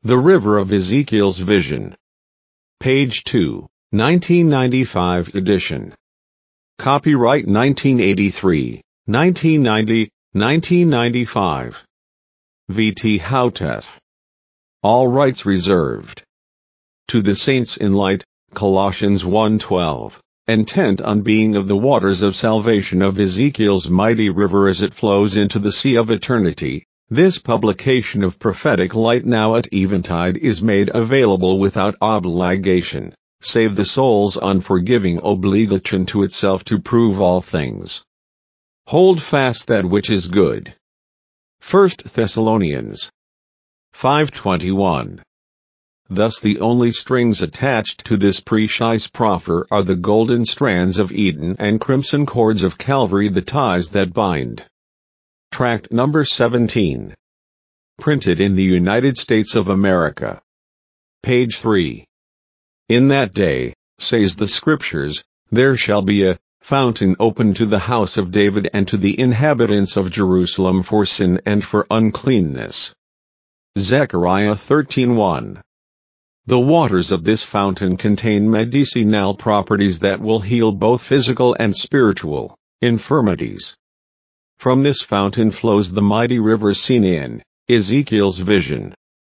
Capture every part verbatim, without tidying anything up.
The River of Ezekiel's Vision. Page two, nineteen ninety-five edition. Copyright nineteen eighty-three, nineteen ninety, nineteen ninety-five. V T Houtef. All rights reserved. To the saints in light, Colossians one twelve. Intent on being of the waters of salvation of Ezekiel's mighty river as it flows into the sea of eternity, this publication of prophetic light now at eventide is made available without obligation, save the soul's unforgiving obligation to itself to prove all things. Hold fast that which is good. First Thessalonians five twenty-one. Thus the only strings attached to this precious proffer are the golden strands of Eden and crimson cords of Calvary, the ties that bind. Tract number seventeen. Printed in the United States of America. Page three. In that day, says the Scriptures, there shall be a fountain opened to the house of David and to the inhabitants of Jerusalem for sin and for uncleanness. Zechariah thirteen one. The waters of this fountain contain medicinal properties that will heal both physical and spiritual infirmities. From this fountain flows the mighty river seen in Ezekiel's vision.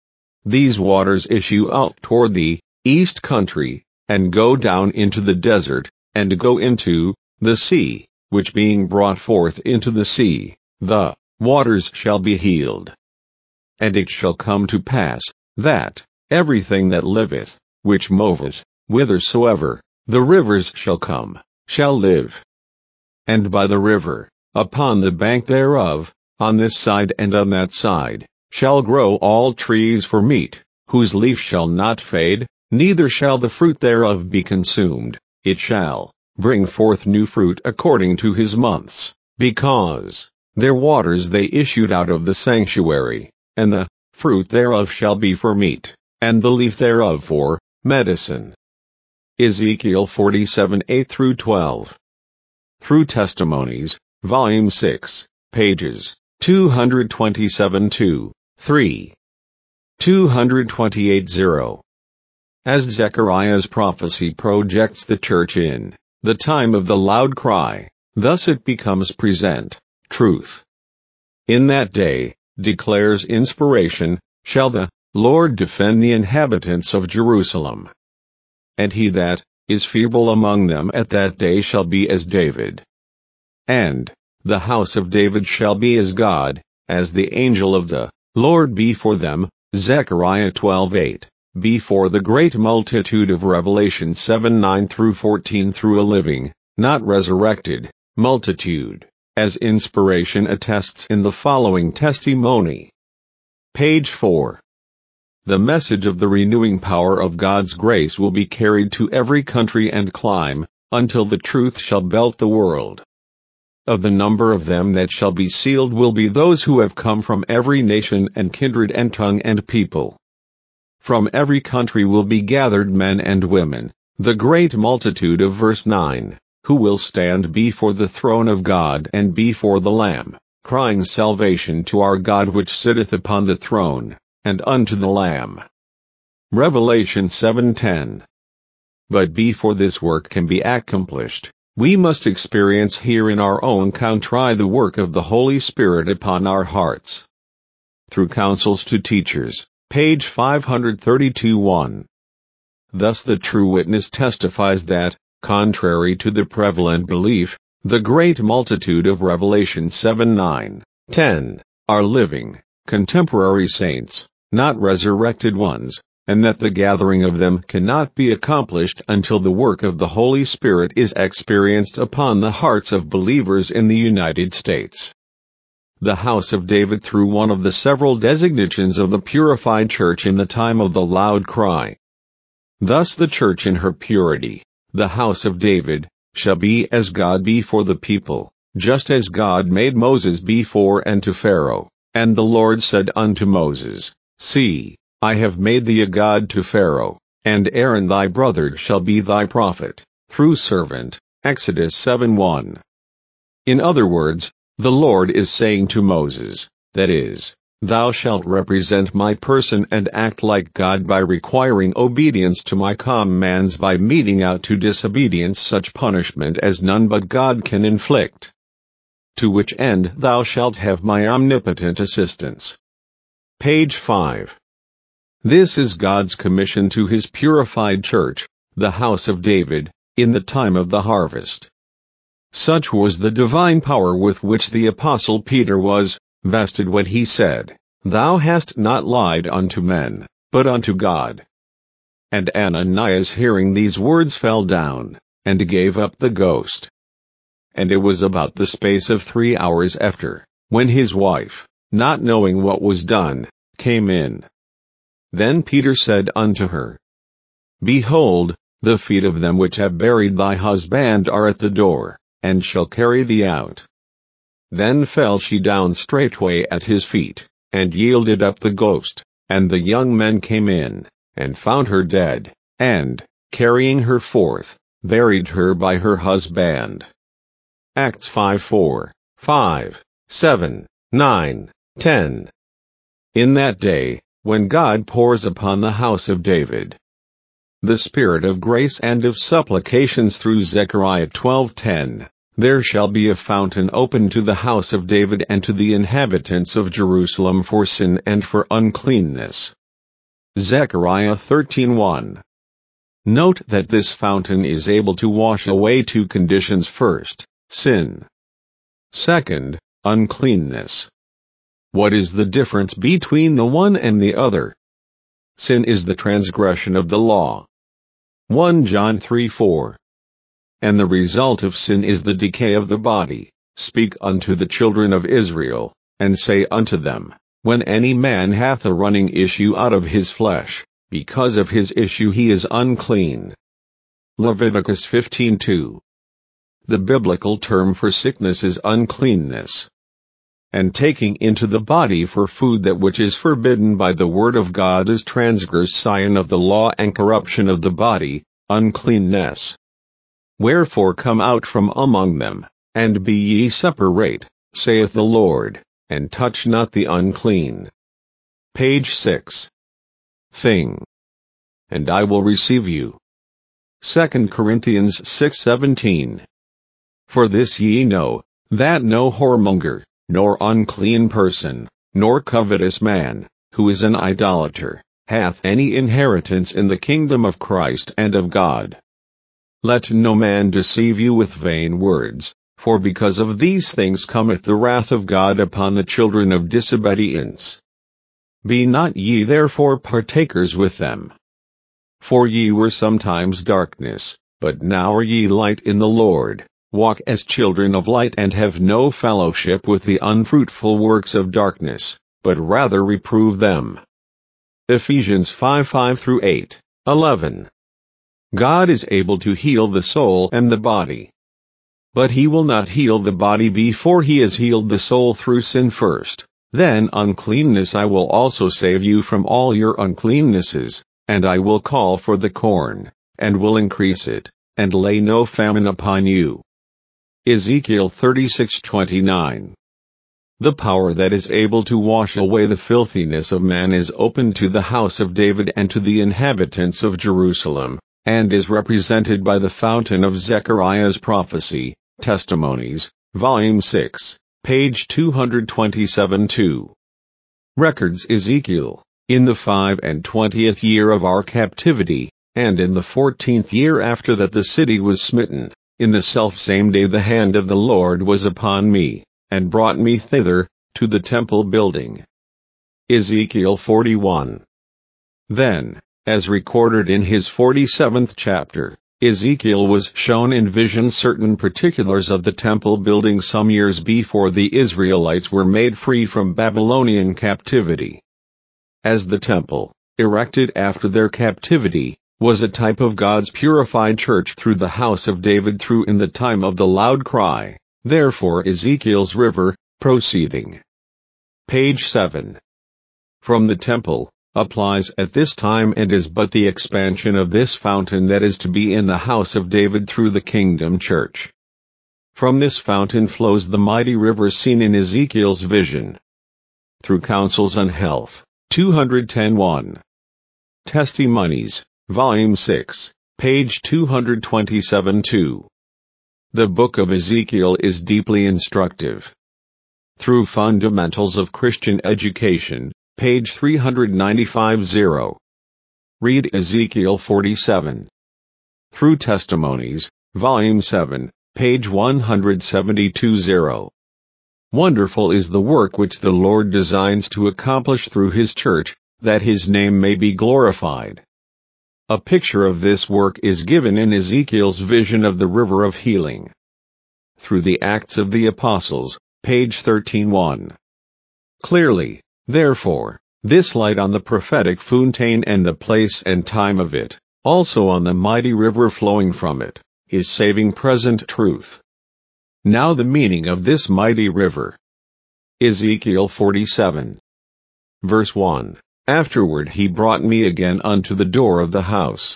These waters issue out toward the east country, and go down into the desert, and go into the sea, which being brought forth into the sea, the waters shall be healed. And it shall come to pass, that everything that liveth, which moveth, whithersoever the rivers shall come, shall live. And by the river, upon the bank thereof, on this side and on that side, shall grow all trees for meat, whose leaf shall not fade, neither shall the fruit thereof be consumed. It shall bring forth new fruit according to his months, because their waters they issued out of the sanctuary, and the fruit thereof shall be for meat, and the leaf thereof for medicine. Ezekiel forty-seven eight through twelve. Through Testimonies, Volume six, pages two twenty-seven to three. two twenty-eight zero. As Zechariah's prophecy projects the church in the time of the loud cry, thus it becomes present truth. In that day, declares inspiration, shall the Lord defend the inhabitants of Jerusalem. And he that is feeble among them at that day shall be as David. And the house of David shall be as God, as the angel of the Lord before them. Zechariah twelve eight. Before the great multitude of Revelation seven nine through fourteen, through a living, not resurrected, multitude, as inspiration attests in the following testimony. Page four. The message of the renewing power of God's grace will be carried to every country and clime, until the truth shall belt the world. Of the number of them that shall be sealed will be those who have come from every nation and kindred and tongue and people. From every country will be gathered men and women, the great multitude of verse nine, who will stand before the throne of God and before the Lamb, crying salvation to our God which sitteth upon the throne, and unto the Lamb. Revelation seven ten. But before this work can be accomplished, we must experience here in our own country the work of the Holy Spirit upon our hearts. Through Counsels to Teachers, page five thirty-two one. Thus the true witness testifies that, contrary to the prevalent belief, the great multitude of Revelation seven nine, ten, are living, contemporary saints, not resurrected ones, and that the gathering of them cannot be accomplished until the work of the Holy Spirit is experienced upon the hearts of believers in the United States. The house of David, through one of the several designations of the purified church in the time of the loud cry. Thus the church in her purity, the house of David, shall be as God before the people, just as God made Moses before unto Pharaoh, and the Lord said unto Moses, See, I have made thee a God to Pharaoh, and Aaron thy brother shall be thy prophet, through servant. Exodus seven one. In other words, the Lord is saying to Moses, that is, Thou shalt represent my person and act like God by requiring obedience to my commands, by meting out to disobedience such punishment as none but God can inflict. To which end thou shalt have my omnipotent assistance. Page five. This is God's commission to his purified church, the house of David, in the time of the harvest. Such was the divine power with which the Apostle Peter was vested when he said, Thou hast not lied unto men, but unto God. And Ananias, hearing these words, fell down, and gave up the ghost. And it was about the space of three hours after, when his wife, not knowing what was done, came in. Then Peter said unto her, Behold, the feet of them which have buried thy husband are at the door, and shall carry thee out. Then fell she down straightway at his feet, and yielded up the ghost, and the young men came in, and found her dead, and, carrying her forth, buried her by her husband. Acts five four, five, seven, nine, ten. In that day, when God pours upon the house of David the Spirit of grace and of supplications through Zechariah twelve ten, there shall be a fountain opened to the house of David and to the inhabitants of Jerusalem for sin and for uncleanness. Zechariah thirteen one. Note that this fountain is able to wash away two conditions: first, sin; second, uncleanness. What is the difference between the one and the other? Sin is the transgression of the law. First John three four. And the result of sin is the decay of the body. Speak unto the children of Israel, and say unto them, When any man hath a running issue out of his flesh, because of his issue he is unclean. Leviticus fifteen two. The biblical term for sickness is uncleanness. And taking into the body for food that which is forbidden by the word of God is transgression of the law and corruption of the body, uncleanness. Wherefore come out from among them, and be ye separate, saith the Lord, and touch not the unclean. Page six. Thing. And I will receive you. Second Corinthians six seventeen. For this ye know, that no whoremonger, nor unclean person, nor covetous man, who is an idolater, hath any inheritance in the kingdom of Christ and of God. Let no man deceive you with vain words, for because of these things cometh the wrath of God upon the children of disobedience. Be not ye therefore partakers with them. For ye were sometimes darkness, but now are ye light in the Lord. Walk as children of light, and have no fellowship with the unfruitful works of darkness, but rather reprove them. Ephesians five five through eight, eleven. God is able to heal the soul and the body. But he will not heal the body before he has healed the soul through sin first. Then uncleanness I will also save you from all your uncleannesses, and I will call for the corn, and will increase it, and lay no famine upon you. Ezekiel thirty-six twenty-nine. The power that is able to wash away the filthiness of man is opened to the house of David and to the inhabitants of Jerusalem, and is represented by the fountain of Zechariah's prophecy, Testimonies, Volume six, page two twenty-seven two. Records Ezekiel, in the five and twentieth year of our captivity, and in the fourteenth year after that the city was smitten, in the selfsame day the hand of the Lord was upon me, and brought me thither, to the temple building. Ezekiel forty-one. Then, as recorded in his forty-seventh chapter, Ezekiel was shown in vision certain particulars of the temple building some years before the Israelites were made free from Babylonian captivity. As the temple, erected after their captivity, was a type of God's purified church through the house of David through in the time of the loud cry, therefore Ezekiel's river, proceeding. Page seven. From the temple, applies at this time and is but the expansion of this fountain that is to be in the house of David through the kingdom church. From this fountain flows the mighty river seen in Ezekiel's vision. Through Counsels and Health, two ten one. Testimonies, Volume six, page two twenty-seven two. The Book of Ezekiel is deeply instructive. Through Fundamentals of Christian Education, page three ninety-five zero. Read Ezekiel forty-seven. Through Testimonies, Volume seven, page one seventy-two zero. Wonderful is the work which the Lord designs to accomplish through His church, that His name may be glorified. A picture of this work is given in Ezekiel's vision of the river of healing. Through the Acts of the Apostles, page thirteen one. Clearly, therefore, this light on the prophetic fontaine and the place and time of it, also on the mighty river flowing from it, is saving present truth. Now the meaning of this mighty river. Ezekiel forty-seven. Verse one. Afterward he brought me again unto the door of the house.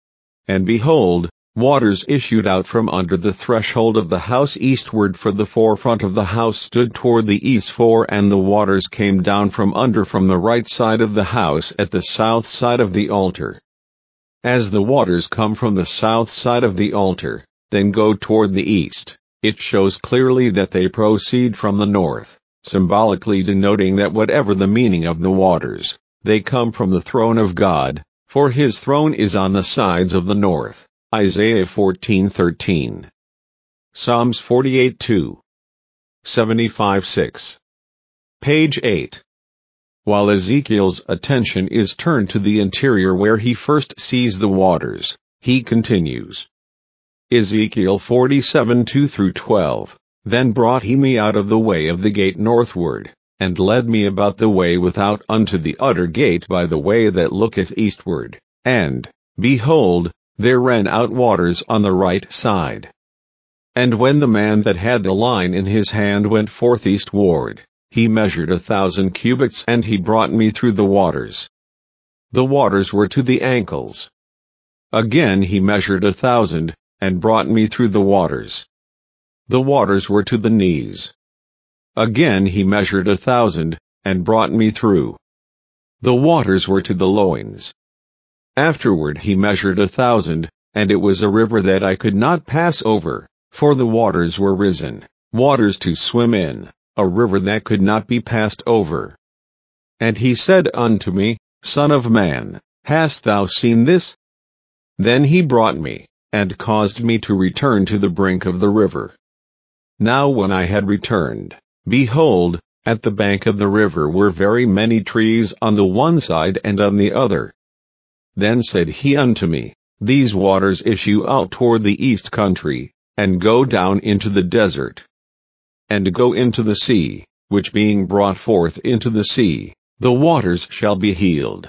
And behold, waters issued out from under the threshold of the house eastward, for the forefront of the house stood toward the east for, and the waters came down from under from the right side of the house at the south side of the altar. As the waters come from the south side of the altar, then go toward the east, it shows clearly that they proceed from the north, symbolically denoting that whatever the meaning of the waters, they come from the throne of God, for His throne is on the sides of the north. Isaiah fourteen thirteen. Psalms forty-eight two. seventy-five six. Page eight. While Ezekiel's attention is turned to the interior where he first sees the waters, he continues. Ezekiel forty-seven two through twelve. Then brought he me out of the way of the gate northward, and led me about the way without unto the utter gate by the way that looketh eastward, and, behold, there ran out waters on the right side. And when the man that had the line in his hand went forth eastward, he measured a thousand cubits, and he brought me through the waters. The waters were to the ankles. Again he measured a thousand, and brought me through the waters. The waters were to the knees. Again he measured a thousand, and brought me through. The waters were to the loins. Afterward he measured a thousand, and it was a river that I could not pass over, for the waters were risen, waters to swim in, a river that could not be passed over. And he said unto me, Son of man, hast thou seen this? Then he brought me, and caused me to return to the brink of the river. Now when I had returned, behold, at the bank of the river were very many trees on the one side and on the other. Then said he unto me, These waters issue out toward the east country, and go down into the desert, and go into the sea, which being brought forth into the sea, the waters shall be healed.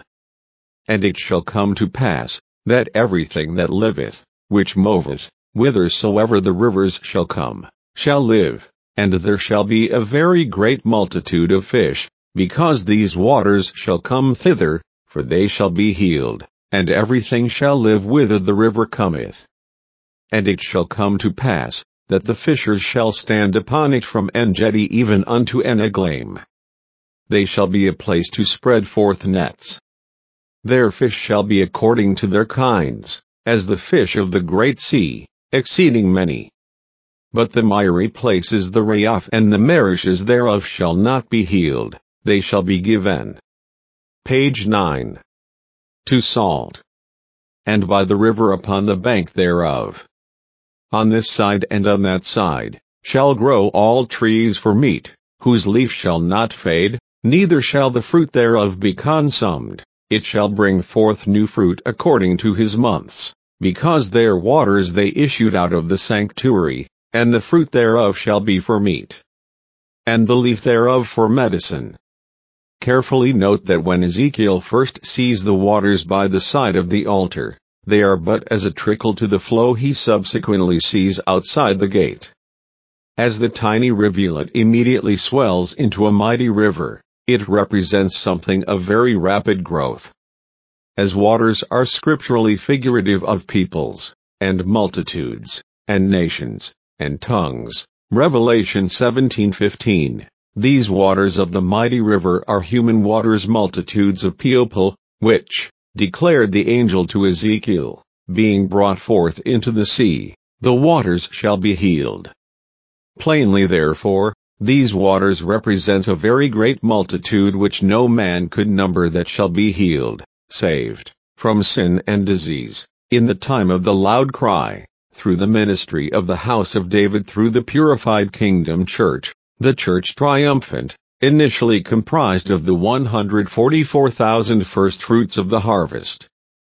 And it shall come to pass, that everything that liveth, which moveth, whithersoever the rivers shall come, shall live, and there shall be a very great multitude of fish, because these waters shall come thither, for they shall be healed, and everything shall live whither the river cometh. And it shall come to pass, that the fishers shall stand upon it from En-gedi even unto En-eglaim. They shall be a place to spread forth nets. Their fish shall be according to their kinds, as the fish of the great sea, exceeding many. But the miry places the Rapha and the marishes thereof shall not be healed, they shall be given. Page nine. To salt. And by the river upon the bank thereof, on this side and on that side, shall grow all trees for meat, whose leaf shall not fade, neither shall the fruit thereof be consumed. It shall bring forth new fruit according to his months, because their waters they issued out of the sanctuary, and the fruit thereof shall be for meat, and the leaf thereof for medicine. Carefully note that when Ezekiel first sees the waters by the side of the altar, they are but as a trickle to the flow he subsequently sees outside the gate. As the tiny rivulet immediately swells into a mighty river, it represents something of very rapid growth. As waters are scripturally figurative of peoples, and multitudes, and nations, and tongues, Revelation seventeen fifteen, These waters of the mighty river are human waters, multitudes of people, which, declared the angel to Ezekiel, being brought forth into the sea, the waters shall be healed. Plainly therefore, these waters represent a very great multitude which no man could number, that shall be healed, saved, from sin and disease, in the time of the loud cry, through the ministry of the house of David, through the purified kingdom church, the church triumphant, initially comprised of the one hundred forty-four thousand first fruits of the harvest.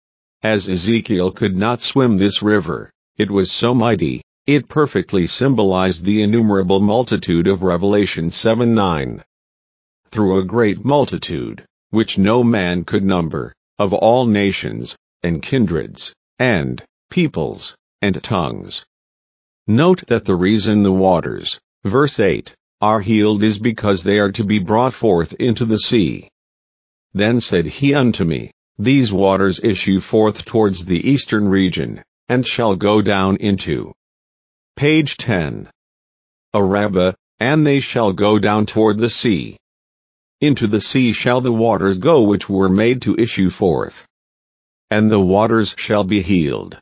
As Ezekiel could not swim this river, it was so mighty, it perfectly symbolized the innumerable multitude of Revelation seven nine. Through a great multitude, which no man could number, of all nations, and kindreds, and peoples, and tongues. Note that the reason the waters, verse eight, are healed is because they are to be brought forth into the sea. Then said he unto me, These waters issue forth towards the eastern region, and shall go down into page ten. Arabah, and they shall go down toward the sea. Into the sea shall the waters go which were made to issue forth. And the waters shall be healed.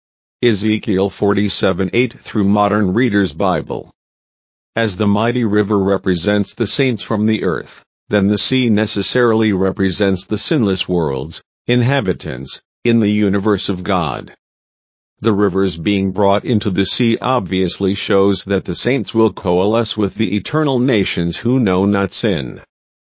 Ezekiel forty-seven eight through Modern Reader's Bible. As the mighty river represents the saints from the earth, then the sea necessarily represents the sinless world's inhabitants in the universe of God. The rivers being brought into the sea obviously shows that the saints will coalesce with the eternal nations who know not sin.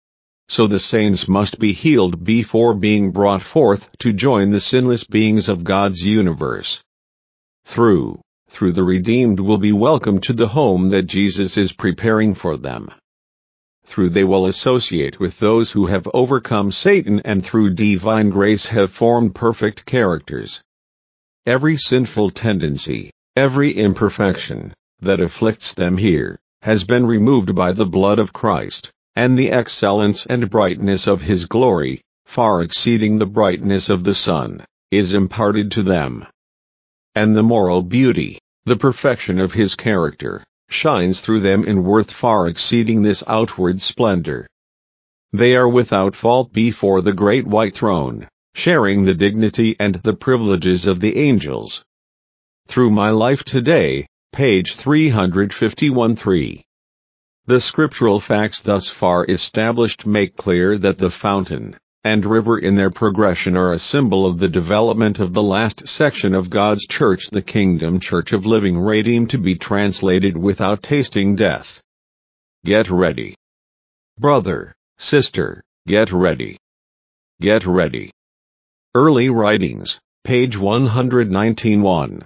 So the saints must be healed before being brought forth to join the sinless beings of God's universe. Through, through the redeemed will be welcomed to the home that Jesus is preparing for them. Through they will associate with those who have overcome Satan and through divine grace have formed perfect characters. Every sinful tendency, every imperfection, that afflicts them here, has been removed by the blood of Christ, and the excellence and brightness of His glory, far exceeding the brightness of the sun, is imparted to them. And the moral beauty, the perfection of His character, shines through them in worth far exceeding this outward splendor. They are without fault before the great white throne, sharing the dignity and the privileges of the angels. Through My Life Today, page three fifty-one three. The scriptural facts thus far established make clear that the fountain and river in their progression are a symbol of the development of the last section of God's church, the kingdom church of living redeemed, to be translated without tasting death. Get ready. Brother, sister, get ready. Get ready. Early Writings, page one nineteen one.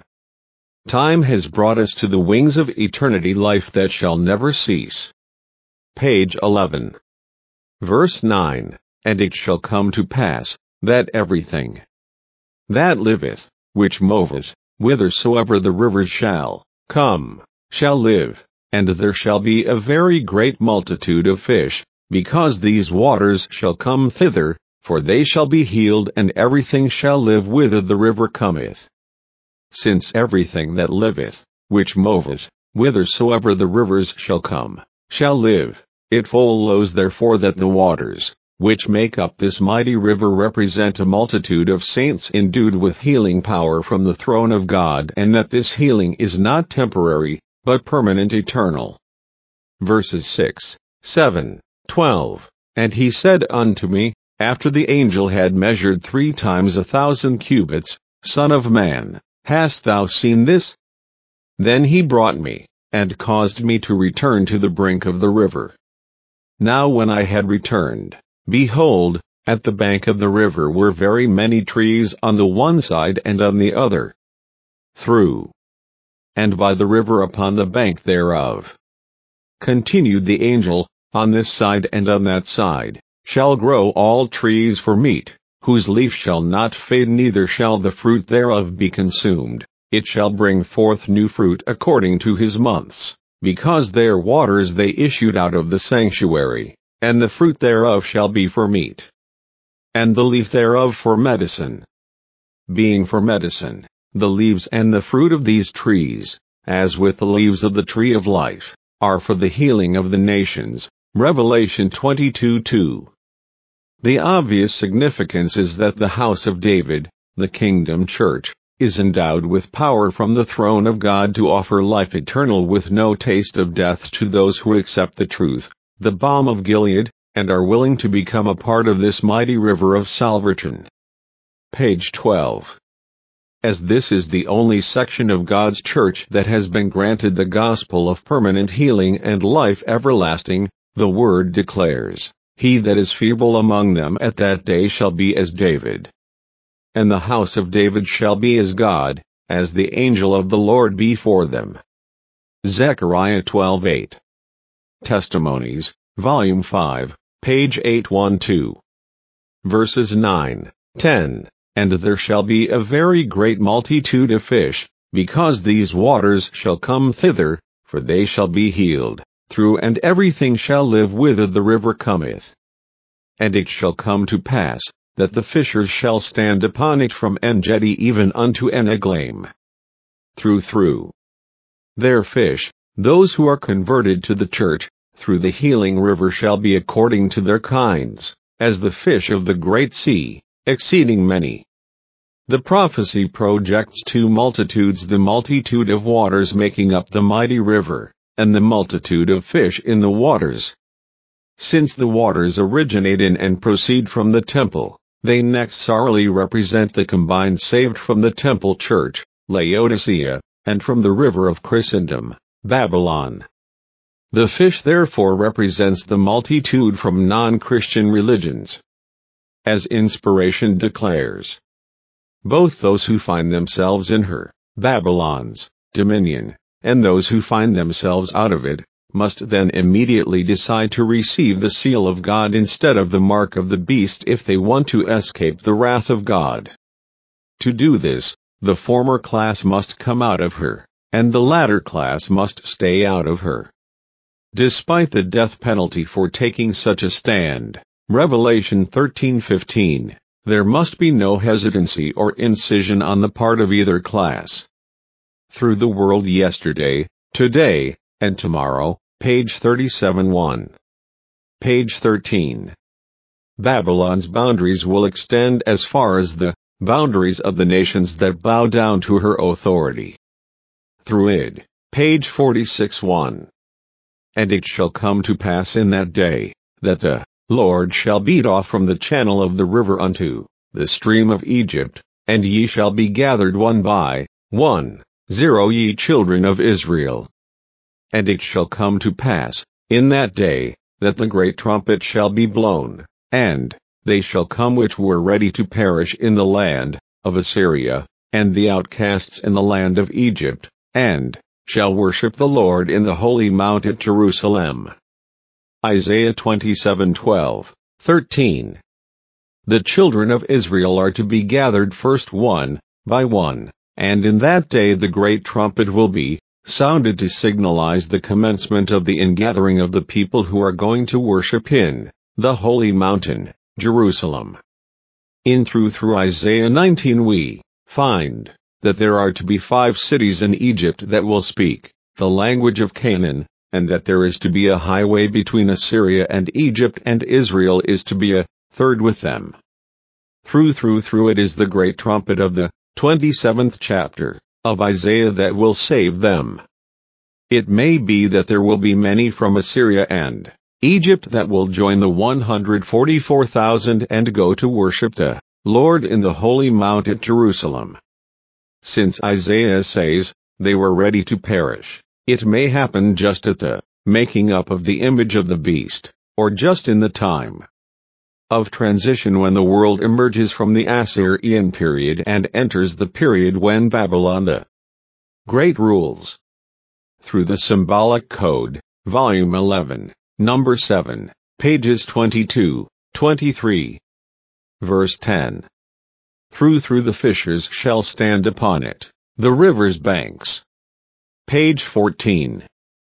Time has brought us to the wings of eternity, life that shall never cease. Page eleven. Verse nine, And it shall come to pass, that everything that liveth, which moveth, whithersoever the rivers shall come, shall live, and there shall be a very great multitude of fish, because these waters shall come thither, for they shall be healed, and everything shall live whither the river cometh. Since everything that liveth, which moveth, whithersoever the rivers shall come, shall live, it follows therefore that the waters, which make up this mighty river, represent a multitude of saints endued with healing power from the throne of God, and that this healing is not temporary, but permanent, eternal. Verses six, seven, twelve, And he said unto me, after the angel had measured three times a thousand cubits, Son of man, hast thou seen this? Then he brought me, and caused me to return to the brink of the river. Now when I had returned, behold, at the bank of the river were very many trees on the one side and on the other. Through and by the river upon the bank thereof. Continued the angel, on this side and on that side, shall grow all trees for meat, whose leaf shall not fade, neither shall the fruit thereof be consumed. It shall bring forth new fruit according to his months, because their waters they issued out of the sanctuary, and the fruit thereof shall be for meat, and the leaf thereof for medicine. Being for medicine, the leaves and the fruit of these trees, as with the leaves of the tree of life, are for the healing of the nations, Revelation twenty-two two. The obvious significance is that the house of David, the Kingdom Church, is endowed with power from the throne of God to offer life eternal with no taste of death to those who accept the truth, the balm of Gilead, and are willing to become a part of this mighty river of salvation. Page twelve. As this is the only section of God's church that has been granted the gospel of permanent healing and life everlasting, the word declares, "He that is feeble among them at that day shall be as David. And the house of David shall be as God, as the angel of the Lord before them." Zechariah twelve eight. Testimonies, Volume five, page eight twelve. Verses nine, ten. And there shall be a very great multitude of fish, because these waters shall come thither, for they shall be healed, through and everything shall live whither the river cometh. And it shall come to pass, that the fishers shall stand upon it from En-gedi even unto En-eglaim. Through through. Their fish, those who are converted to the church, through the healing river shall be according to their kinds, as the fish of the great sea, exceeding many. The prophecy projects two multitudes: the multitude of waters making up the mighty river, and the multitude of fish in the waters. Since the waters originate in and proceed from the temple, they necessarily represent the combined saved from the temple church, Laodicea, and from the river of Christendom, Babylon. The fish therefore represents the multitude from non-Christian religions. As inspiration declares, both those who find themselves in her, Babylon's, dominion, and those who find themselves out of it, must then immediately decide to receive the seal of God instead of the mark of the beast if they want to escape the wrath of God. To do this, the former class must come out of her, and the latter class must stay out of her. Despite the death penalty for taking such a stand, Revelation thirteen fifteen, there must be no hesitancy or incision on the part of either class. Through the world yesterday, today, and tomorrow, page thirty-seven one. Page thirteen. Babylon's boundaries will extend as far as the boundaries of the nations that bow down to her authority. Through it, page forty-six one. And it shall come to pass in that day, that the Lord shall beat off from the channel of the river unto the stream of Egypt, and ye shall be gathered one by one, zero ye children of Israel. And it shall come to pass, in that day, that the great trumpet shall be blown, and they shall come which were ready to perish in the land of Assyria, and the outcasts in the land of Egypt, and shall worship the Lord in the holy mount at Jerusalem. Isaiah twenty-seven twelve, thirteen. The children of Israel are to be gathered first one by one, and in that day the great trumpet will be sounded to signalize the commencement of the ingathering of the people who are going to worship in the holy mountain, Jerusalem. In through through Isaiah nineteen we find that there are to be five cities in Egypt that will speak the language of Canaan, and that there is to be a highway between Assyria and Egypt, and Israel is to be a third with them. Through through through it is the great trumpet of the twenty-seventh chapter of Isaiah that will save them. It may be that there will be many from Assyria and Egypt that will join the one hundred forty-four thousand and go to worship the Lord in the holy mount at Jerusalem. Since Isaiah says they were ready to perish, it may happen just at the making up of the image of the beast, or just in the time of transition when the world emerges from the Assyrian period and enters the period when Babylon the Great rules. Through the Symbolic Code, Volume eleven, Number seven, pages twenty-two, twenty-three. Verse ten. Through through the fishers shall stand upon it, the river's banks. Page fourteen.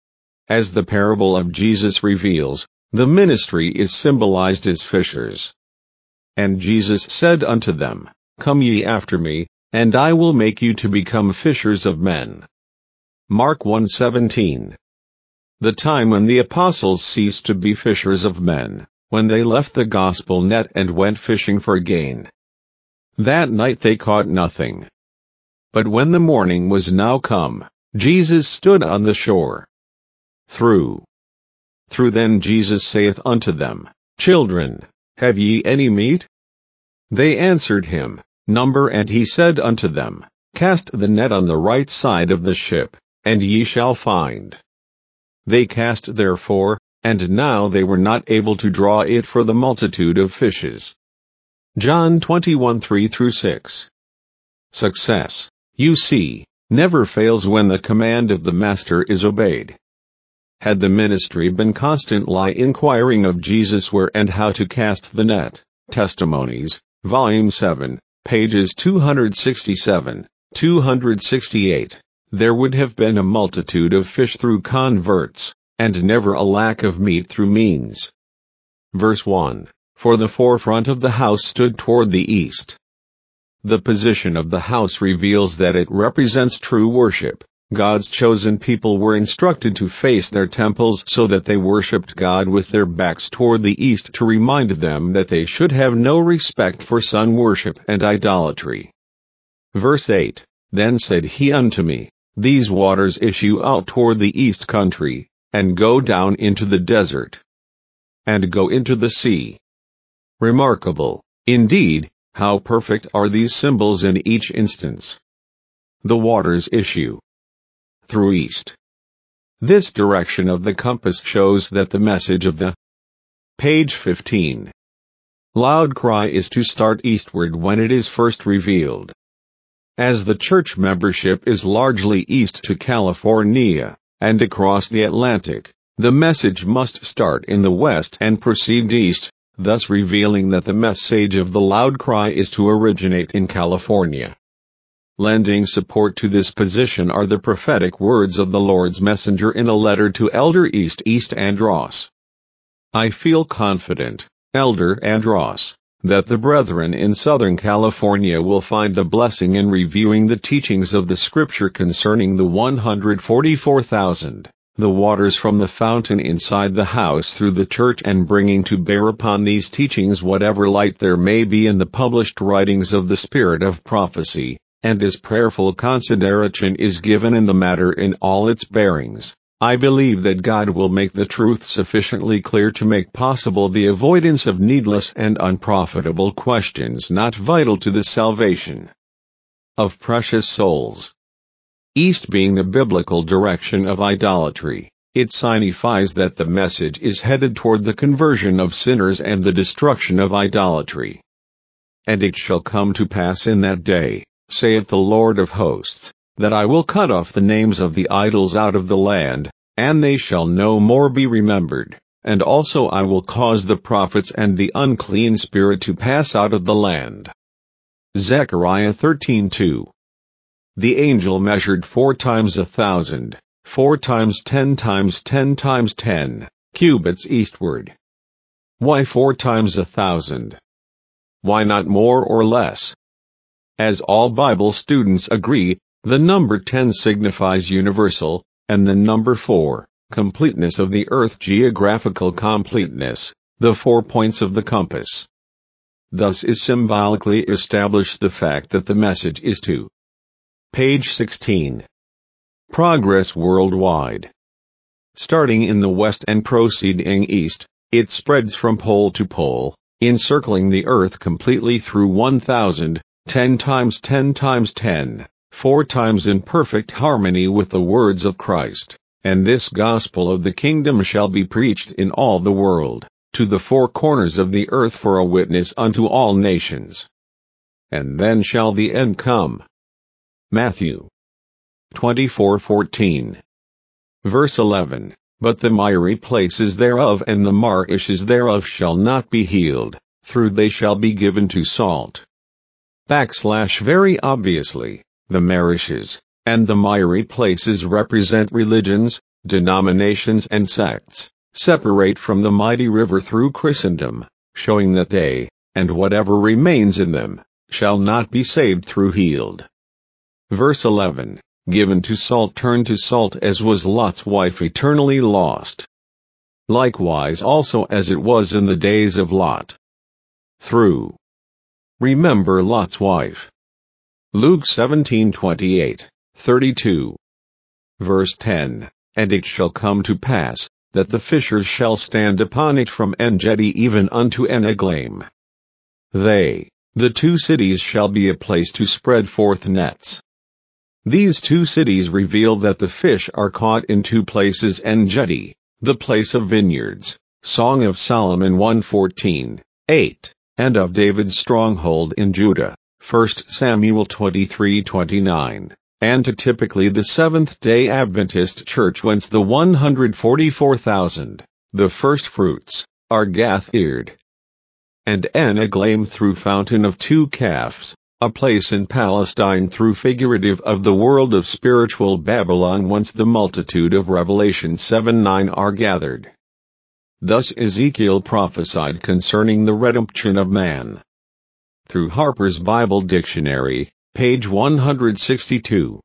As the parable of Jesus reveals, the ministry is symbolized as fishers. And Jesus said unto them, Come ye after me, and I will make you to become fishers of men. Mark one seventeen. the time when the apostles ceased to be fishers of men, when they left the gospel net and went fishing for gain. That night they caught nothing. But when the morning was now come, Jesus stood on the shore. Through. Through then Jesus saith unto them, Children, have ye any meat? They answered him, Number. And he said unto them, Cast the net on the right side of the ship, and ye shall find. They cast therefore, and now they were not able to draw it for the multitude of fishes. John twenty-one three through six. Success, you see, never fails when the command of the Master is obeyed. Had the ministry been constantly inquiring of Jesus where and how to cast the net, Testimonies, Volume seven, pages two sixty-seven, two sixty-eight, there would have been a multitude of fish through converts, and never a lack of meat through means. Verse one. For the forefront of the house stood toward the east. The position of the house reveals that it represents true worship. God's chosen people were instructed to face their temples so that they worshipped God with their backs toward the east, to remind them that they should have no respect for sun worship and idolatry. Verse eight. Then said he unto me, These waters issue out toward the east country, and go down into the desert, and go into the sea. Remarkable, indeed, how perfect are these symbols in each instance. The waters issue through east. This direction of the compass shows that the message of the page fifteen loud cry is to start eastward when it is first revealed. As the church membership is largely east to California, and across the Atlantic, the message must start in the west and proceed east, thus revealing that the message of the loud cry is to originate in California. Lending support to this position are the prophetic words of the Lord's messenger in a letter to Elder East East Andros. I feel confident, Elder Andros, that the brethren in Southern California will find a blessing in reviewing the teachings of the Scripture concerning the one hundred forty-four thousand. The waters from the fountain inside the house through the church, and bringing to bear upon these teachings whatever light there may be in the published writings of the Spirit of prophecy, and as prayerful consideration is given in the matter in all its bearings, I believe that God will make the truth sufficiently clear to make possible the avoidance of needless and unprofitable questions not vital to the salvation of precious souls. East being the biblical direction of idolatry, it signifies that the message is headed toward the conversion of sinners and the destruction of idolatry. And it shall come to pass in that day, saith the Lord of hosts, that I will cut off the names of the idols out of the land, and they shall no more be remembered, and also I will cause the prophets and the unclean spirit to pass out of the land. Zechariah thirteen two. The angel measured four times a thousand, four times ten times ten times ten, cubits eastward. Why four times a thousand? Why not more or less? As all Bible students agree, the number ten signifies universal, and the number four, completeness of the earth, geographical completeness, the four points of the compass. Thus is symbolically established the fact that the message is to page sixteen. Progress worldwide. Starting in the west and proceeding east, it spreads from pole to pole, encircling the earth completely through one thousand, ten times ten times ten, four times in perfect harmony with the words of Christ, and this gospel of the kingdom shall be preached in all the world, to the four corners of the earth for a witness unto all nations. And then shall the end come. Matthew twenty-four fourteen. Verse eleven. But the miry places thereof and the marishes thereof shall not be healed, through they shall be given to salt. Backslash very obviously, the marishes and the miry places represent religions, denominations and sects, separate from the mighty river through Christendom, showing that they, and whatever remains in them, shall not be saved through healed. Verse eleven. given to salt turned to salt, as was Lot's wife eternally lost. Likewise also as it was in the days of Lot. Through. Remember Lot's wife. Luke seventeen twenty-eight, thirty-two. Verse ten, And it shall come to pass, that the fishers shall stand upon it from En-gedi even unto En-eglaim. They, the two cities, shall be a place to spread forth nets. These two cities reveal that the fish are caught in two places: En-gedi, the place of vineyards, Song of Solomon one fourteen, eight, and of David's stronghold in Judah, First Samuel twenty-three twenty-nine, and typically the Seventh-day Adventist Church, whence the one hundred forty-four thousand, the first fruits, are gathered. And En-eglaim through fountain of two calves, a place in Palestine through figurative of the world of spiritual Babylon, whence the multitude of Revelation seven nine are gathered. Thus Ezekiel prophesied concerning the redemption of man. Through Harper's Bible Dictionary, page one hundred sixty-two.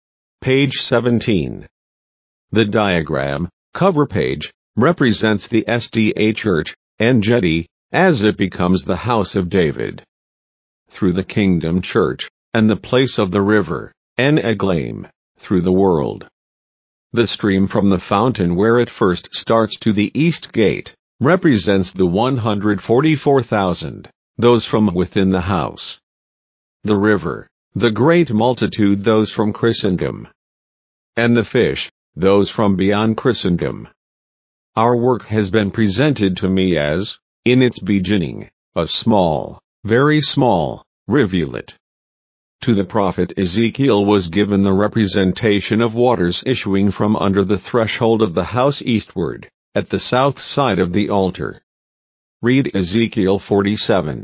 Page seventeen. The diagram, cover page, represents the S D A Church, En-gedi, as it becomes the house of David. Through the Kingdom Church, and the place of the river, En-eglaim, through the world. The stream from the fountain where it first starts to the east gate, represents the one hundred forty-four thousand, those from within the house. The river, the great multitude, those from Christendom. And the fish, those from beyond Christendom. Our work has been presented to me as, in its beginning, a small, very small, rivulet. To the prophet Ezekiel was given the representation of waters issuing from under the threshold of the house eastward, at the south side of the altar. Read Ezekiel forty-seven.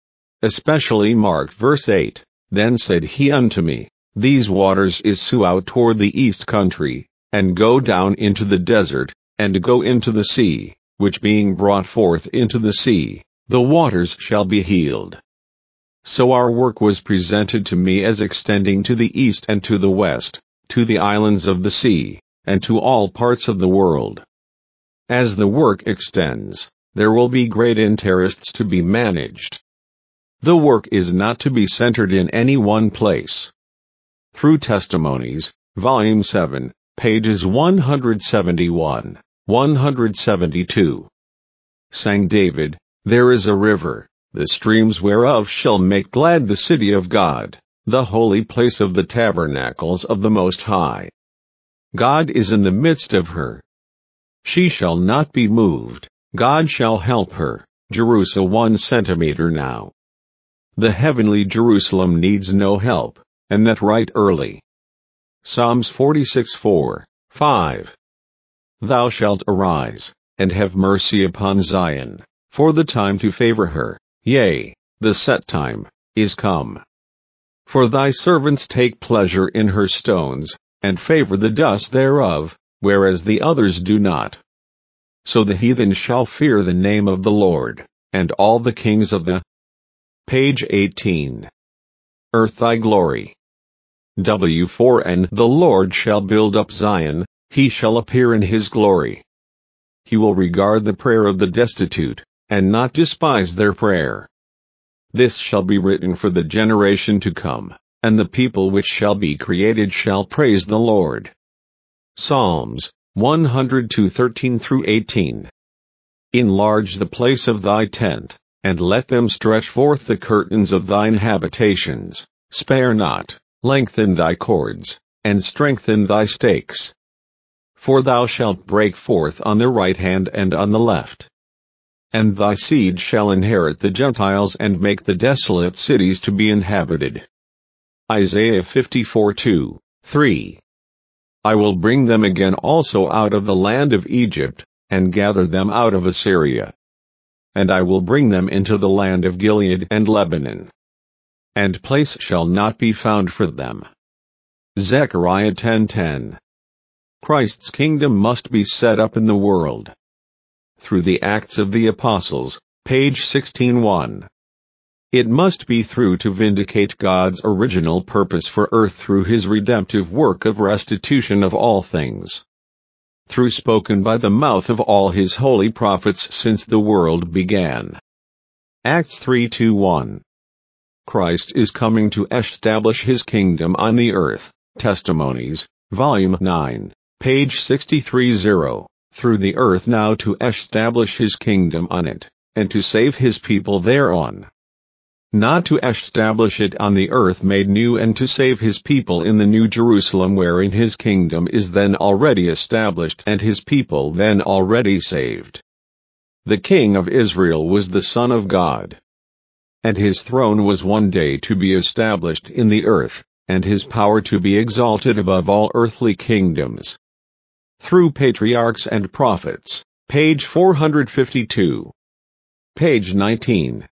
Especially marked verse eight, Then said he unto me, These waters issue out toward the east country, and go down into the desert, and go into the sea, which being brought forth into the sea, the waters shall be healed. So our work was presented to me as extending to the east and to the west, to the islands of the sea, and to all parts of the world. As the work extends, there will be great interests to be managed. The work is not to be centered in any one place. Through Testimonies, Volume seven, pages one hundred seventy-one, one hundred seventy-two. Sang David, There is a river, the streams whereof shall make glad the city of God, the holy place of the tabernacles of the Most High. God is in the midst of her. She shall not be moved, God shall help her. Jerusalem one centimeter now. The heavenly Jerusalem needs no help, and that right early. Psalms forty-six four, five. Thou shalt arise, and have mercy upon Zion, for the time to favor her, yea, the set time, is come. For thy servants take pleasure in her stones, and favor the dust thereof, whereas the others do not. So the heathen shall fear the name of the Lord, and all the kings of the. Page eighteen. Earth thy glory. W four And the Lord shall build up Zion, he shall appear in his glory. He will regard the prayer of the destitute, and not despise their prayer. This shall be written for the generation to come, and the people which shall be created shall praise the Lord. Psalms one hundred two thirteen through eighteen. Enlarge the place of thy tent, and let them stretch forth the curtains of thine habitations. Spare not, lengthen thy cords, and strengthen thy stakes. For thou shalt break forth on the right hand and on the left. And thy seed shall inherit the Gentiles and make the desolate cities to be inhabited. Isaiah fifty-four two, three. I will bring them again also out of the land of Egypt, and gather them out of Assyria. And I will bring them into the land of Gilead and Lebanon. And place shall not be found for them. Zechariah ten ten. Christ's kingdom must be set up in the world. Through the Acts of the Apostles, page sixteen one. It must be through to vindicate God's original purpose for earth through his redemptive work of restitution of all things. Through spoken by the mouth of all his holy prophets since the world began. Acts three two one. Christ is coming to establish his kingdom on the earth. Testimonies, Volume nine, page sixty-three. Through the earth now to establish his kingdom on it, and to save his people thereon. Not to establish it on the earth made new and to save his people in the New Jerusalem wherein his kingdom is then already established and his people then already saved. The King of Israel was the Son of God. And his throne was one day to be established in the earth, and his power to be exalted above all earthly kingdoms. Through Patriarchs and Prophets, page four hundred fifty-two. Page nineteen.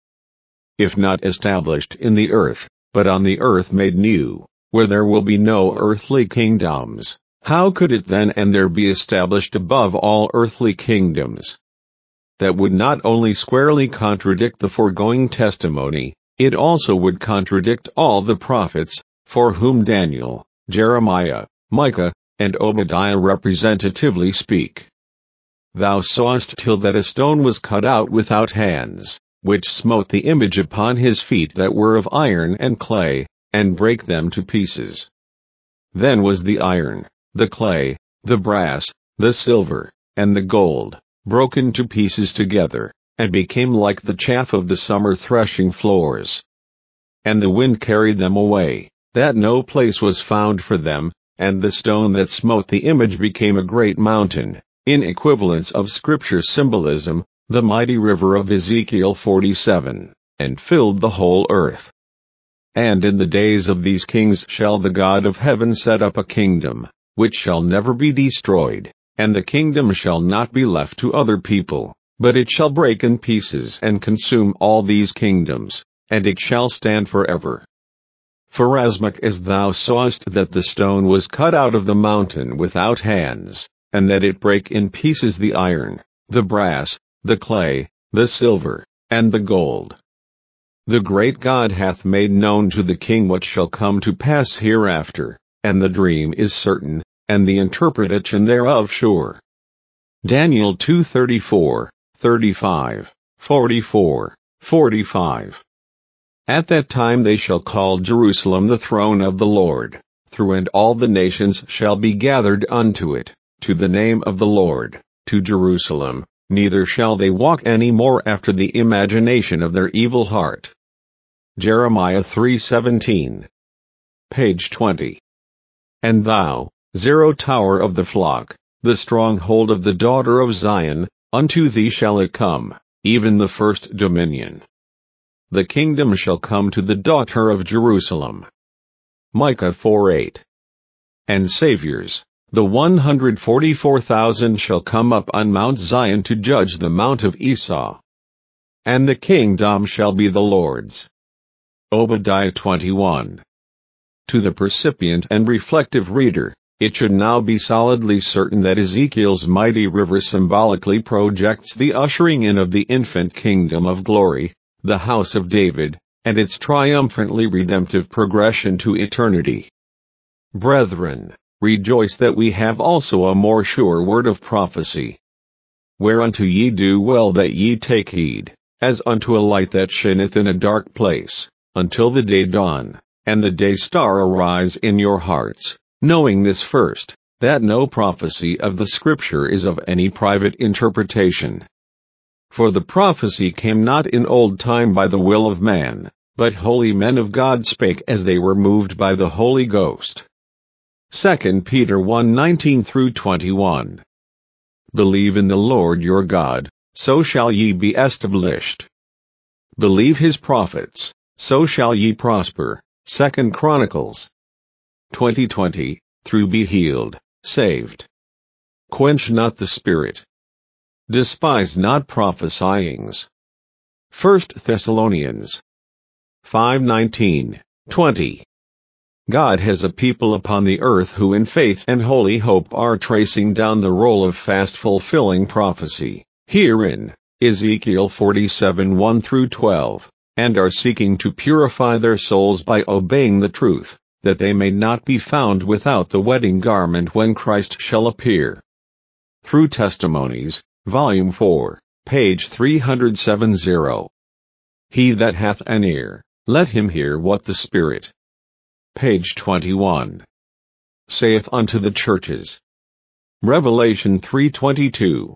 If not established in the earth, but on the earth made new, where there will be no earthly kingdoms, how could it then and there be established above all earthly kingdoms? That would not only squarely contradict the foregoing testimony, it also would contradict all the prophets, for whom Daniel, Jeremiah, Micah, and Obadiah representatively speak. Thou sawest till that a stone was cut out without hands, which smote the image upon his feet that were of iron and clay, and brake them to pieces. Then was the iron, the clay, the brass, the silver, and the gold, broken to pieces together, and became like the chaff of the summer threshing floors. And the wind carried them away, that no place was found for them, and the stone that smote the image became a great mountain, in equivalence of scripture symbolism, the mighty river of Ezekiel forty-seven, and filled the whole earth. And in the days of these kings shall the God of heaven set up a kingdom, which shall never be destroyed, and the kingdom shall not be left to other people, but it shall break in pieces and consume all these kingdoms, and it shall stand forever. Forasmuch as thou sawest that the stone was cut out of the mountain without hands, and that it brake in pieces the iron, the brass, the clay, the silver, and the gold. The great God hath made known to the king what shall come to pass hereafter, and the dream is certain, and the interpretation thereof sure. Daniel two thirty-four, thirty-five, forty-four, forty-five. At that time they shall call Jerusalem the throne of the Lord, through and all the nations shall be gathered unto it, to the name of the Lord, to Jerusalem, neither shall they walk any more after the imagination of their evil heart. Jeremiah three seventeen. Page twenty. And thou, Zero tower of the flock, the stronghold of the daughter of Zion, unto thee shall it come, even the first dominion. The kingdom shall come to the daughter of Jerusalem. Micah four eight. And saviors, the one hundred forty-four thousand shall come up on Mount Zion to judge the mount of Esau. And the kingdom shall be the Lord's. Obadiah twenty-one. To the percipient and reflective reader, it should now be solidly certain that Ezekiel's mighty river symbolically projects the ushering in of the infant kingdom of glory, the house of David, and its triumphantly redemptive progression to eternity. Brethren, rejoice that we have also a more sure word of prophecy. Whereunto ye do well that ye take heed, as unto a light that shineth in a dark place, until the day dawn, and the day star arise in your hearts, knowing this first, that no prophecy of the Scripture is of any private interpretation. For the prophecy came not in old time by the will of man, but holy men of God spake as they were moved by the Holy Ghost. Second Peter one nineteen through twenty-one. Believe in the Lord your God, so shall ye be established. Believe his prophets, so shall ye prosper. Second Chronicles twenty twenty, through be healed, saved. Quench not the spirit. Despise not prophesyings. First Thessalonians five nineteen, twenty. God has a people upon the earth who in faith and holy hope are tracing down the roll of fast fulfilling prophecy, herein, Ezekiel forty-seven one through twelve, and are seeking to purify their souls by obeying the truth, that they may not be found without the wedding garment when Christ shall appear. Through Testimonies, Volume four, page three seventy. He that hath an ear, let him hear what the Spirit, page twenty-one, saith unto the churches. Revelation three twenty-two.